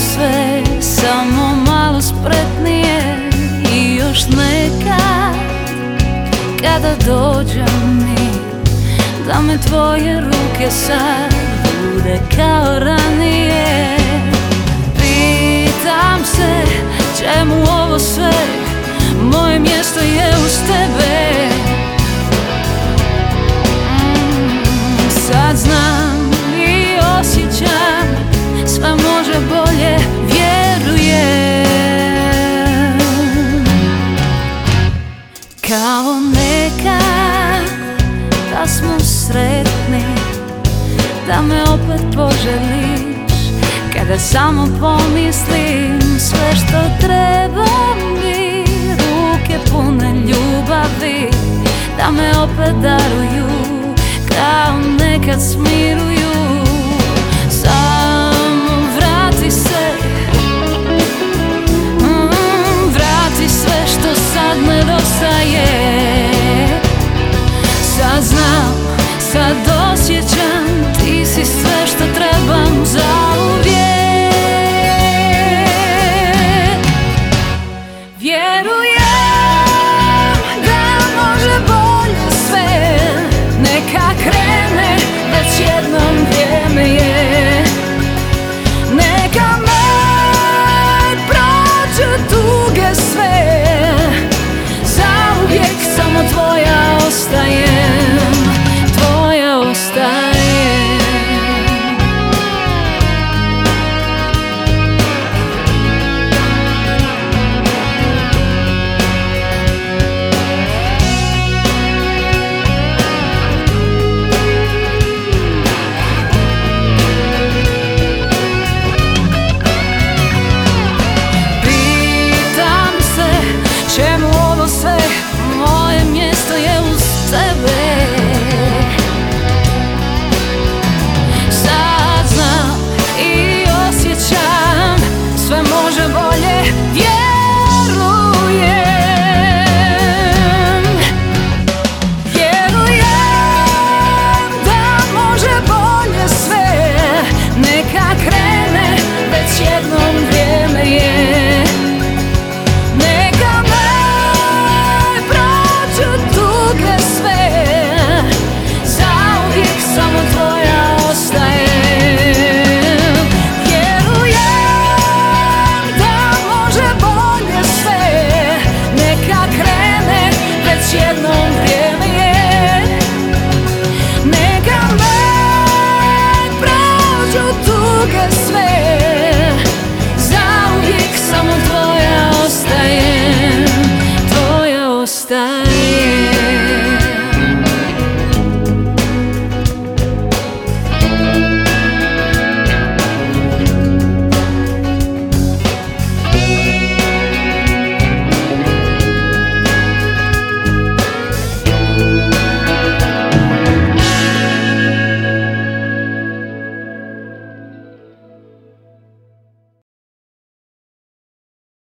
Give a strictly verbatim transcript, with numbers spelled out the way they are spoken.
sve samo malo spretnije. I još nekad kada dođe mi da me tvoje ruke sad bude kao ranije. Pitam se čemu ovo sve, moje mjesto je uz tebe. mm, Sad znam i osjećam, sve može bolje, vjerujem. Kao nekad da smo sretni, da me opet poželiš kada samo pomislim sve što trebam bi. Ruke pune ljubavi da me opet daruju, kao nekad smiruju.